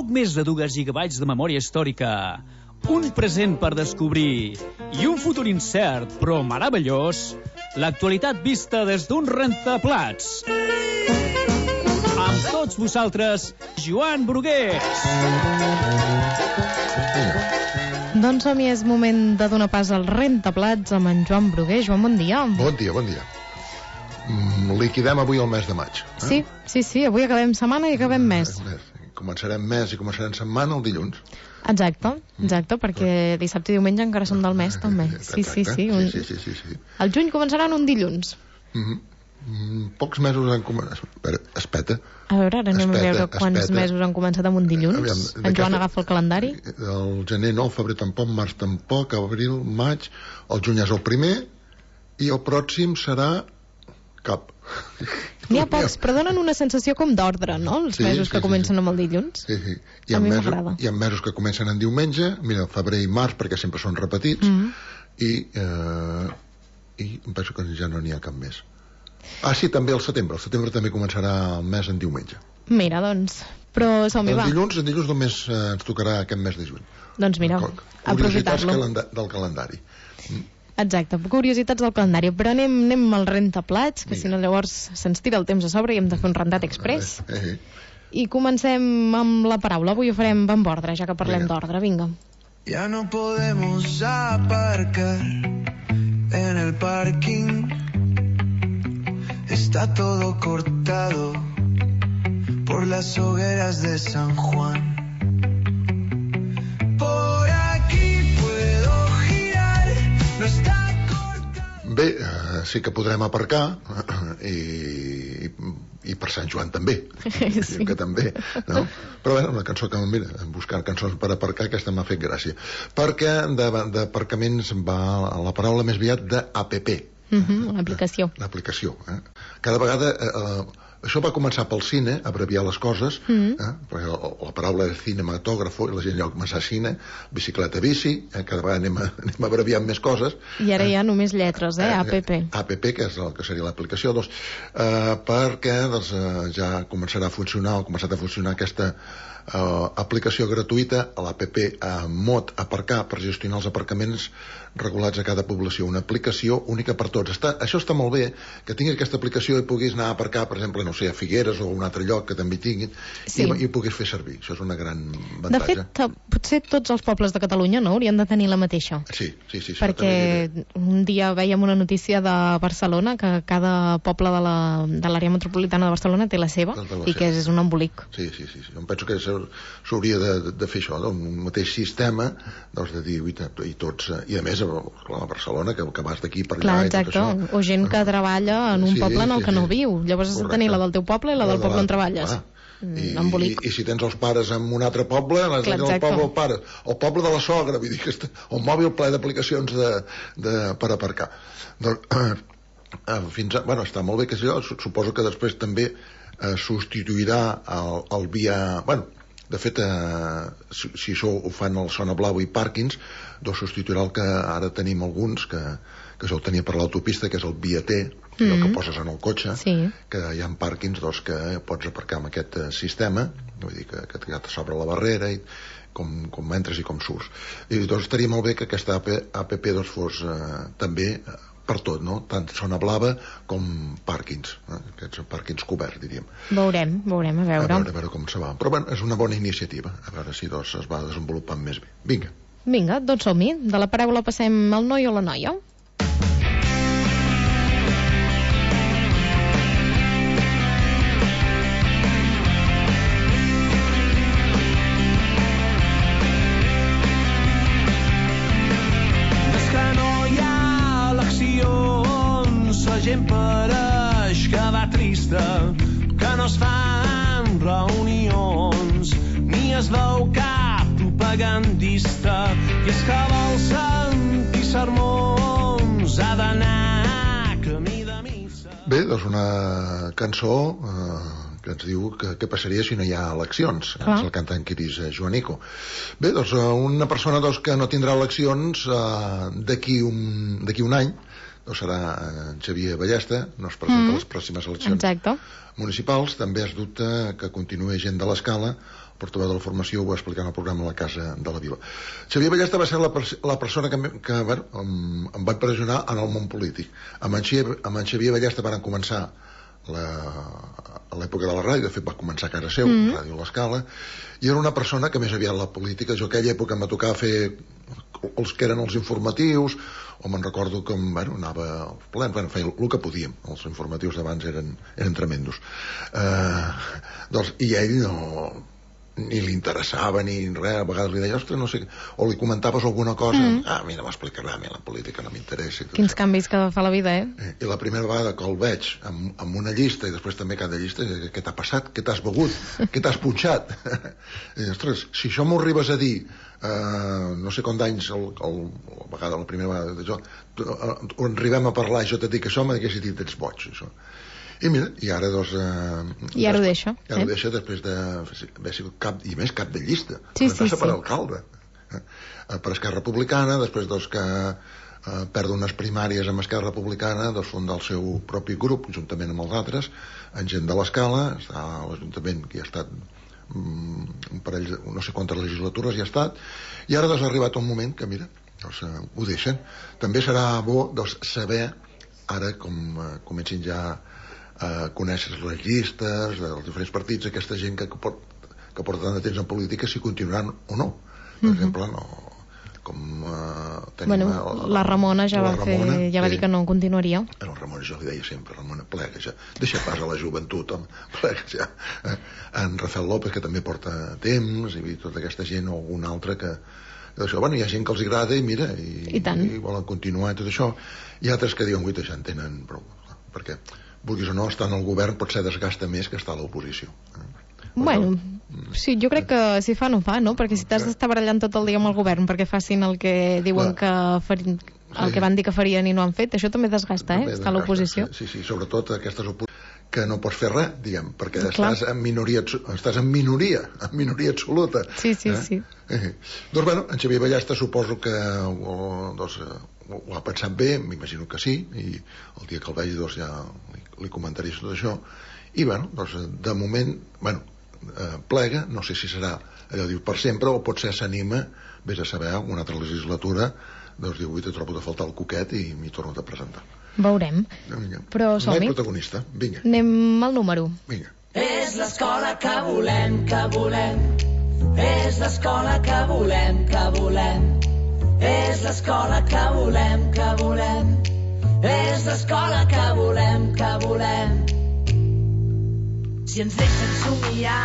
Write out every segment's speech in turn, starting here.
més de 2 gigabytes de memòria històrica, un present per descobrir i un futur incert però meravellós, l'actualitat vista des d'un rentaplats. Amb tots vosaltres, Joan Brugués. Doncs som-hi, és moment de donar pas al rentaplats amb en Joan Brugués. Joan, bon dia. Bon dia, bon dia. Liquidem avui el mes de maig. Sí, avui acabem setmana i acabem mes. Començarem mes i començarem setmana el dilluns. Exacte, perquè dissabte i diumenge encara són del mes, també. Sí. El juny començarà en un dilluns. Pocs mesos han començat. Espeta. A veure, ara anem a veure quants mesos han començat amb un dilluns. En Joan agafa el calendari. El gener no, el febrer tampoc, març tampoc, abril, maig, el juny és el primer i el pròxim serà cap. N'hi ha pocs, però donen una sensació com d'ordre, no? Els mesos que comencen amb el dilluns. Sí. A mi m'agrada. Hi ha mesos que comencen en diumenge, mira, febrer i març, perquè sempre són repetits, i penso que ja no n'hi ha cap més. Sí, també el setembre. El setembre també començarà el mes en diumenge. Mira, doncs, però som-hi, va. El dilluns només ens tocarà aquest mes de juny. Doncs mira, aprofitar-lo. Curiositats del calendari. Exacte, curiositats del calendari. Però anem al rentaplats, que si no llavors se'ns tira el temps a sobre i hem de fer un rentat express. I comencem amb la paraula. Avui ho farem amb ordre, ja que parlem d'ordre. Vinga. Ya no podemos aparcar en el parking. Está todo cortado por las hogueras de San Juan. Por aquí puedo girar, no está cortado. Bé, sí que podrem aparcar i per Sant Joan també. Sí. Que també, no? Però bé, una cançó que, mira, buscar cançons per aparcar, aquesta m'ha fet gràcia. Perquè d'aparcaments va la paraula més aviat d'APP. L'aplicació. L'aplicació. Cada vegada això va començar pel cine, abreviar les coses, perquè la paraula era cinematògrafo i la gent ja va començar cine, bicicleta, bici, cada vegada anem abreviant més coses. I ara hi ha només lletres, APP. APP, que és el que seria l'aplicació, perquè ja començarà a funcionar, o ha començat a funcionar aquesta aplicació gratuïta, l'APP Mod Aparcar, per gestionar els aparcaments regulats a cada població, una aplicació única per tots. Això està molt bé, que tingui aquesta aplicació i puguis anar a aparcar, per exemple, no sé, a Figueres o a un altre lloc que també tinguin, i puguis fer servir. Això és una gran avantatge. De fet, potser tots els pobles de Catalunya no haurien de tenir la mateixa. Sí. Perquè un dia veiem una notícia de Barcelona, que cada poble de l'àrea metropolitana de Barcelona té la seva, i que és un embolic. Sí. Jo penso que s'hauria de fer això, un mateix sistema, de dir, i tots, i a més, a Barcelona, que vas d'aquí per allà. Clar, exacte, o gent que treballa en un poble en el que no viu. Llavors has de tenir la del teu poble i la del poble on treballes. I si tens els pares en un altre poble, has de tenir el poble del pare, el poble de la sogra, vull dir que el mòbil ple d'aplicacions per aparcar. Bueno, està molt bé que això, suposo que després també substituirà el via... Bueno, de fet, si això ho fan el Sona Blau i pàrquings, doncs substituirà el que ara tenim alguns, que això ho tenia per l'autopista, que és el via T, el que poses en el cotxe, que hi ha pàrquings que pots aparcar amb aquest sistema, vull dir que ja s'obre la barrera i com entres i com surts. I doncs estaria molt bé que aquesta app fos també per tot, no? Tant zona blava com pàrquings, aquests pàrquings coberts, diríem. Veurem, a veure. A veure com se va. Però bueno, és una bona iniciativa, a veure si es va desenvolupant més bé. Vinga, doncs som-hi. De la paraula passem al noi o la noia. Gent pareix que va trista, que no es fan reunions, ni es veu cap propagandista, i és que vol sentir sermons, ha d'anar camí de missa. Bé, doncs una cançó que ens diu què passaria si no hi ha eleccions. És el cantant Quiris Joanico. Bé, doncs una persona que no tindrà eleccions d'aquí un any, doncs serà en Xavier Ballesta, no es presenta a les pròximes eleccions municipals. També es dubta que continuï gent de l'Escala, el portaveu de la formació ho va explicar en el programa La Casa de la Vila. Xavier Ballesta va ser la persona que em va impressionar en el món polític. Amb en Xavier Ballesta van començar a l'època de la ràdio, de fet va començar a casa seu, Ràdio L'Escala, i era una persona que més aviat la política, jo aquella època em va tocar fer els que eren els informatius, o me'n recordo com anava als plens, feia el que podíem, els informatius d'abans eren tremendos. I ell ni li interessava ni res, a vegades li deia, ostres, no sé, o li comentaves alguna cosa, mira, m'explicarà, a mi la política no m'interessa. Quins canvis que fa la vida, I la primera vegada que el veig amb una llista, i després també cada llista, què t'ha passat, què t'has begut, què t'has punxat? I, ostres, si això m'ho arribes a dir no sé com d'anys la primera vegada arribem a parlar i jo t'he dit això, m'haguessis dit ets boig, això. I mira, i ara doncs... I ara ho deixa. I ara ho deixa després d'haver sigut cap de llista. Sí. Per alcalde. Per Esquerra Republicana, després que perd unes primàries amb Esquerra Republicana, doncs funda el seu propi grup, juntament amb els altres, en gent de l'Escala, està a l'Ajuntament, que hi ha estat un parell, no sé quantes legislatures hi ha estat, i ara doncs ha arribat un moment que, mira, doncs, ho deixen. També serà bo saber, ara com comencin ja a conèixer les llistes dels diferents partits, aquesta gent que porta tant de temps en política, si continuaran o no. Per exemple, com tenim la Ramona ja va dir que no continuaria. La Ramona jo li deia sempre, Ramona, plega ja, deixa pas a la joventut, plega ja. En Rafael López, que també porta temps, i tota aquesta gent, o algun altre que això, hi ha gent que els agrada i mira, i volen continuar i tot això, i altres que diuen, ja en tenen prou, perquè vulguis o no, estar en el govern potser desgasta més que estar a l'oposició. Bueno, sí, jo crec que si fa no fa, no? Perquè si t'has d'estar barallant tot el dia amb el govern perquè facin el que diuen el que van dir que farien i no han fet, això també desgasta, estar a l'oposició. Sí, sobretot aquestes oposicions que no pots fer res, diguem, perquè estàs en minoria absoluta. Sí. Doncs bueno, en Xavier Ballesta suposo que ho ha pensat bé, m'imagino que sí, i el dia que el vegi ja li comentaré tot això, i bueno, de moment plega, no sé si serà allò diu per sempre, o potser s'anima, vés a saber, una altra legislatura, diu, avui t'he trobat a faltar el coquet i m'hi torno a presentar. Veurem. Però som-hi. No hi protagonista, vinga. Anem al número. Vinga. És l'escola que volem, que volem. És l'escola que volem, que volem. És l'escola que volem, que volem. És l'escola que volem, que volem. Si ens deixen somiar,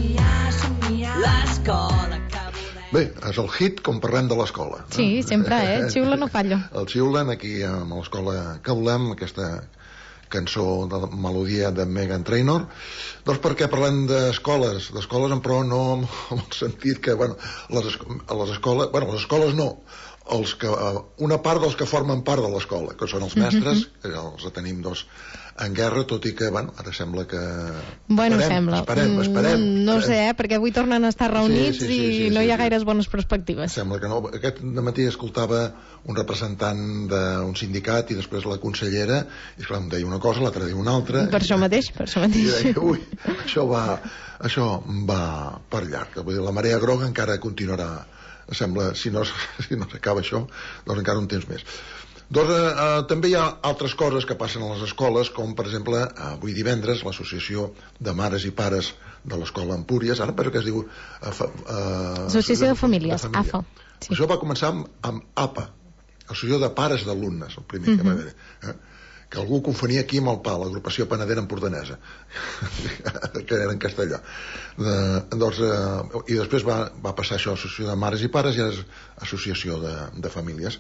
l'escola que volem. Bé, és el hit com parlem de l'escola. Sí, sempre, xiula no fallo. El xiulen aquí amb l'escola que volem, aquesta cançó de la melodia de Meghan Trainor, doncs perquè parlem d'escoles, però no en el sentit que, les escoles no, una part dels que formen part de l'escola, que són els mestres, que els tenim en guerra, tot i que, ara sembla que... Esperem. No sé, perquè avui tornen a estar reunits i no hi ha gaires bones perspectives. Sembla que no. Aquest matí escoltava un representant d'un sindicat i després la consellera, i esclar, em deia una cosa, l'altra deia una altra. Per això mateix. I deia, ui, això va per llarg. Vull dir, la marea groga encara continuarà. Sembla, si no s'acaba això, doncs encara un temps més. També hi ha altres coses que passen a les escoles, com per exemple avui divendres l'Associació de Mares i Pares de l'Escola Empúries, ara penso que es diu Associació de Famílies, AFA. Això va començar amb APA, Associació de Pares d'Alumnes, el primer que va haver, que algú confonia aquí amb el PA, l'agrupació Panadera Empordanesa, que era en castellà. I després va passar això a Associació de Mares i Pares i ara és Associació de Famílies.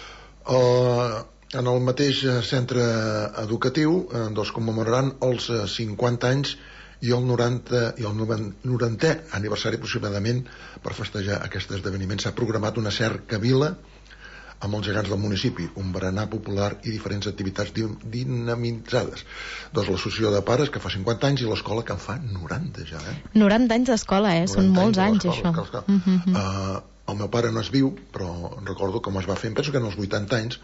En el mateix centre educatiu commemoraran els 50 anys i el 90è aniversari aproximadament per festejar aquest esdeveniment. S'ha programat una cercavila amb els gegants del municipi, un berenar popular i diferents activitats dinamitzades. L'associació de pares que fa 50 anys i l'escola que en fa 90 ja. 90 anys d'escola, són molts anys això. El meu pare no és viu, però recordo com es va fer, penso que en els 80 anys,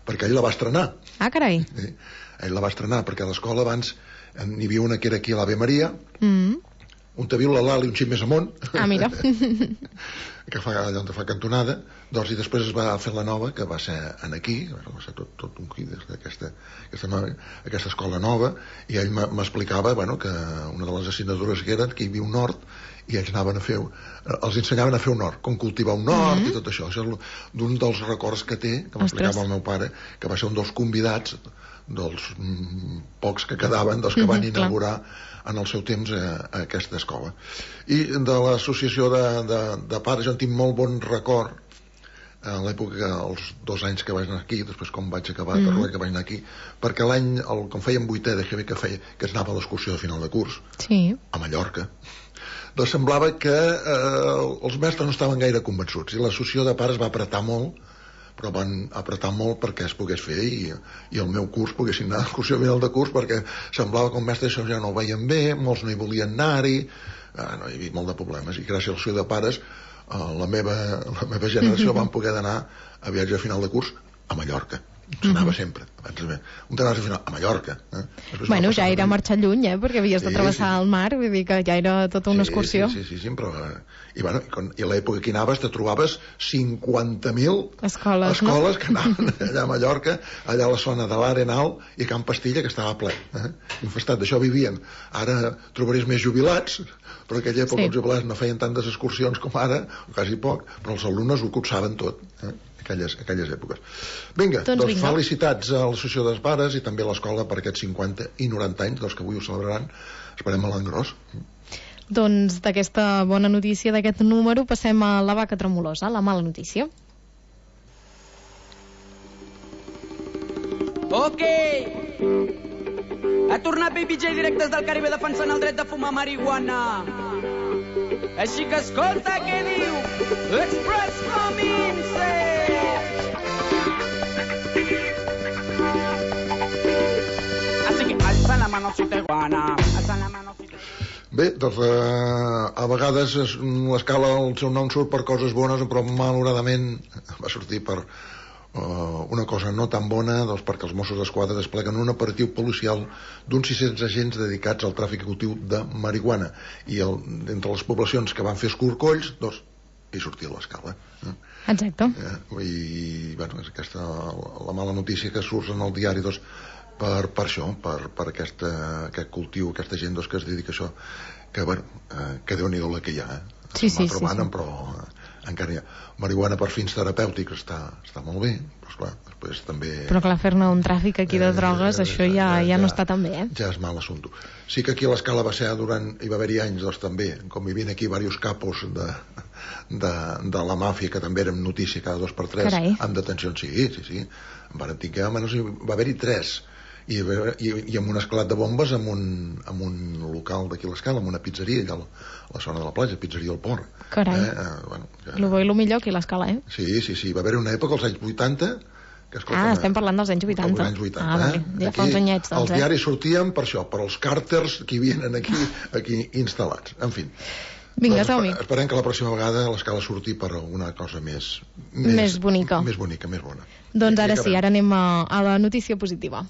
perquè ell la va estrenar. Ah, carai. Sí, ell la va estrenar, perquè a l'escola abans n'hi havia una que era aquí a l'Ave Maria, on te viu la Lali un xic més amunt, Ah, mira. que fa allà on fa cantonada, doncs, i després es va fer la nova, que va ser en aquí, va ser tot un hit d'aquesta escola nova, i ell m'explicava, bueno, que una de les assignatures que eren que hi havia un hort, i ells anaven a fer, els ensenyaven a fer un hort, com cultivar un hort i tot això. Això és d'un dels records que té, que m'explicava el meu pare, que va ser un dels convidats dels pocs que quedaven, dels que van inaugurar en el seu temps a aquesta escola. I de l'associació de pares jo en tinc molt bon record a l'època, els 2 anys que vaig anar aquí, després com vaig acabar que vaig anar aquí, perquè l'any, com fèiem 8è de GB, que es anava a l'excursió de final de curs, a Mallorca, doncs semblava que els mestres no estaven gaire convençuts, i l'associació de pares va apretar molt, però van apretar molt perquè es pogués fer i el meu curs poguessin anar a l'excursió de final de curs, perquè semblava que els mestres això ja no ho veien bé, molts no hi volien anar-hi, no hi havia molt de problemes, i gràcies a l'associació de pares la meva generació van poder anar a viatge a final de curs a Mallorca. S'anava sempre, un t'anaves a final a Mallorca. Bueno, ja era marxar lluny, perquè havies de travessar el mar, vull dir que ja era tota una excursió. Sí, però... I a l'època que anaves te trobaves 50.000 escoles que anaven allà a Mallorca, allà a la zona de l'Arenal i Camp Pastilla, que estava ple, infestat, d'això vivien. Ara trobaries més jubilats, però en aquella època els jubilats no feien tantes excursions com ara, quasi poc, però els alumnes ho copsaven tot, aquelles èpoques. Vinga, doncs felicitats a l'associació dels pares i també a l'escola per aquests 50 i 90 anys, doncs que avui ho celebraran, esperem a l'any gros. Doncs d'aquesta bona notícia d'aquest número passem a la vaca tremolosa, la mala notícia. Ok! Ha tornat Baby J directes del Caribe defensant el dret de fumar marihuana. Així que escolta què diu Express Comince! Así que alza la mano si te guana, alza la mano si te... Bé, doncs a vegades l'escala, el seu nom surt per coses bones, però malauradament va sortir per una cosa no tan bona, doncs perquè els Mossos d'Esquadra despleguen un operatiu policial d'uns 600 agents dedicats al tràfic cultiu de marihuana, i entre les poblacions que van fer escorcolls, doncs hi sortia l'escala. Exacte. I bueno, és aquesta la mala notícia que surt en el diari, doncs per això, per aquest cultiu, aquesta gent doncs, que es dedica a això, que bueno, que Déu-n'hi-do la que hi ha, sí. Però encara hi ha marihuana per fins terapèutics, està molt bé, però esclar, després també... Però clar, fer-ne un tràfic aquí de drogues, això ja no està tan bé, Ja és mal assumpte. Sí que aquí a l'escala va ser hi va haver-hi anys, doncs també, com hi havia aquí diversos capos de la màfia, que també eren notícia cada 2 per 3, amb detencions, sí. Va haver-hi 3, i amb un esclat de bombes en un local d'aquí a l'escala, amb una pizzeria allà a la zona de la platja, pizzeria al Port. Carai, lo bo i lo millor aquí a l'escala, Sí, va haver una època als anys 80 que, escolta, estem parlant dels anys 80. Anys 80, vale. Ja fa uns anyets, doncs, els diaris sortien per això, per als càrters que hi havien aquí instal·lats, en fi. Vinga, som-hi. Esperem que la pròxima vegada l'escala surti per una cosa més bonica. Més bonica, més bona. Doncs ara sí, ara anem a la notícia positiva.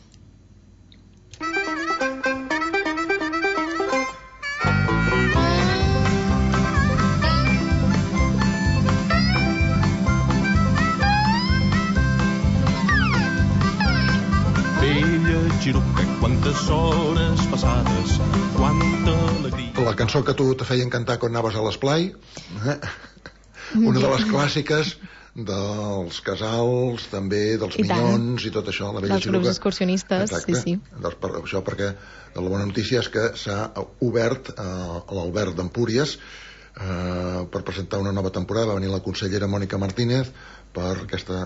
Xiruca, quantes hores passades, quanta alegria. La cançó que tu te feien cantar quan anaves a l'esplai, una de les clàssiques dels casals, també dels minyons i tot això, la vella Xiruca. Dels grups excursionistes, sí. Doncs per això, perquè la bona notícia és que s'ha obert a l'Albert d'Empúries per presentar una nova temporada. Va venir la consellera Mònica Martínez per aquesta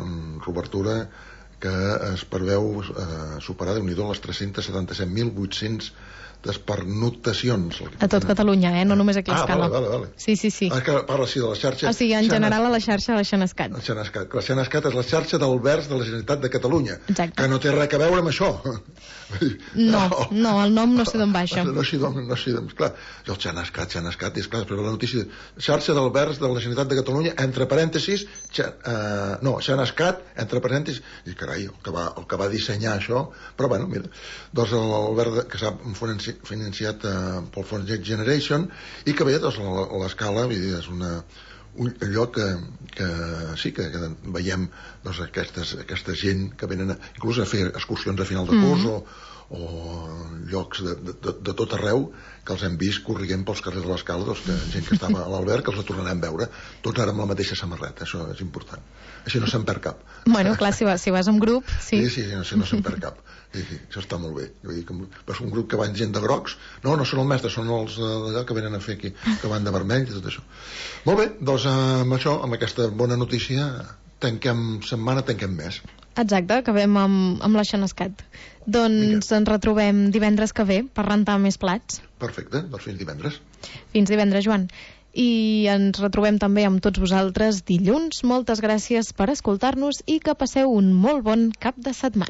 reobertura que es preveu superar, Déu-n'hi-do, les 377.800 pernoctacions. A tot Catalunya, no només aquí a Escala. Vale. Sí. Que parla de la xarxa... O sigui, en general a la xarxa de Xenescat. La Xenescat és la xarxa d'albergs de la Generalitat de Catalunya. Exacte. Que no té res a veure amb això. No, el nom no sé d'on va això. No sé d'on, clar. El Xenescat, és clar, però la notícia... Xarxa d'albergs de la Generalitat de Catalunya, entre parèntesis, Xenescat, entre parèntesis, i carai, el que va dissenyar això, però bueno, mira, doncs l'alberg que s'ha financiat pel fons Next Generation i que bé, doncs l'Escala és un lloc que sí que veiem doncs, aquesta gent que venen inclús a fer excursions a final de curs o llocs de tot arreu que els hem vist corriguent pels carrers de l'Escala, doncs, gent que estava a l'alberg que els la tornarem a veure, tots ara amb la mateixa samarreta, això és important, així no se'n perd cap. Bueno, clar, si vas en grup, sí. Sí, no se'n perd cap. Sí, això està molt bé. Vull dir que és un grup que van gent de grocs, no són els mestres, són els d'allà que venen a fer aquí, que van de vermell i tot això. Molt bé, doncs amb això, amb aquesta bona notícia, tanquem setmana, tanquem mes. Exacte, acabem amb la Xenescat. Doncs ens retrobem divendres que ve per rentar més plats. Perfecte, doncs fins divendres. Fins divendres, Joan. I ens retrobem també amb tots vosaltres dilluns. Moltes gràcies per escoltar-nos i que passeu un molt bon cap de setmana.